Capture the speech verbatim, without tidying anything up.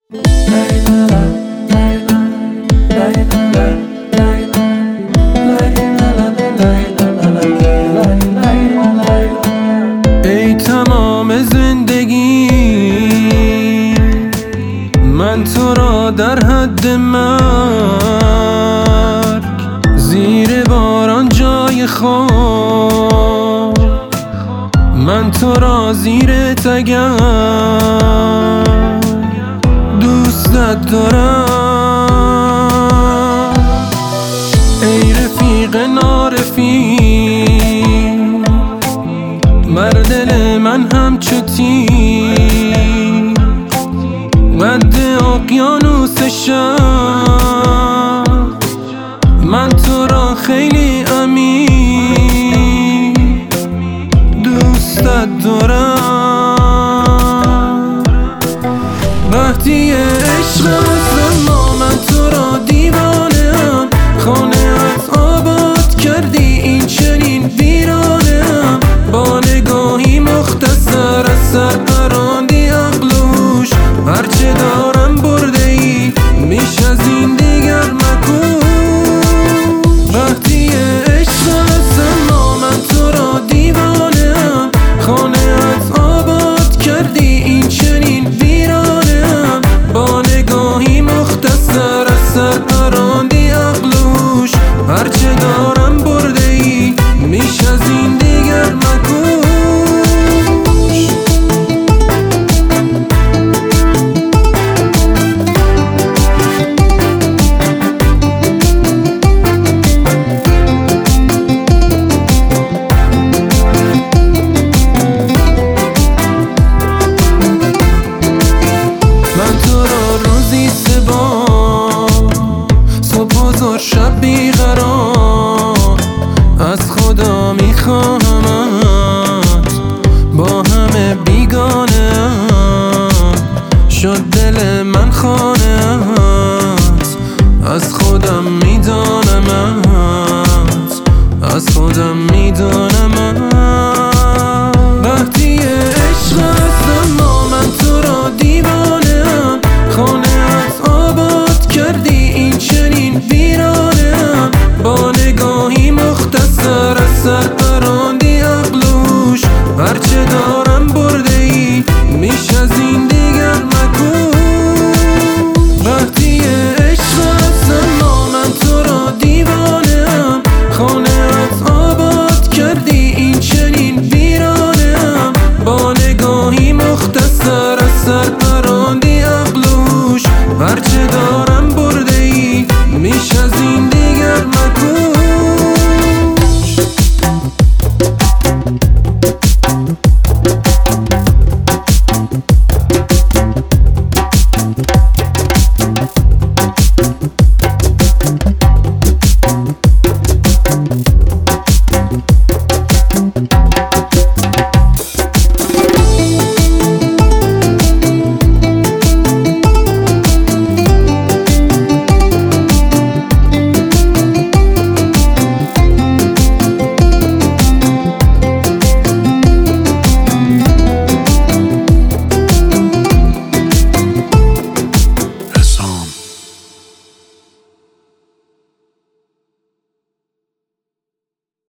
ای تمام زندگی من تو را در حد مرگ، زیر باران جای خواب من تو را زیر تگرگ دوستت دارم. ای رفیق نارفیق بر دل من همچو تیر، قد اقیانوس شب من تو را خیلی عمیق دوستت دارم. وقتی عشق است اما من تو را دیوانه ام، خانه ات آباد کردی این چنین ویرانه ام، با نگاهی مختصر از سر پراندی عقلوش، هرچه دارم برده ای میش از این دیگر مکن. وقتی عشق است اما من تو را دیوانه ام، خانه ات آباد کردی این چنین ویرانه ام، با نگاهی مختصر از سر پراندی عقلوش، هرچه دارم برده ای میش از این دیگر مکن. شب بیقرار از خدا میخواهمت، با همه بیگانه شد دل من خانه‌ات، از خودم میدانمت از خودم میدانمت. وقتی عشق است اما من تو را دیوانه ام، خانه‌ات آباد کردی این چنین ویرانه ام، با نگاهی مختصر از سر پراندی عقلوش، هرچه دارم برده ای میش از این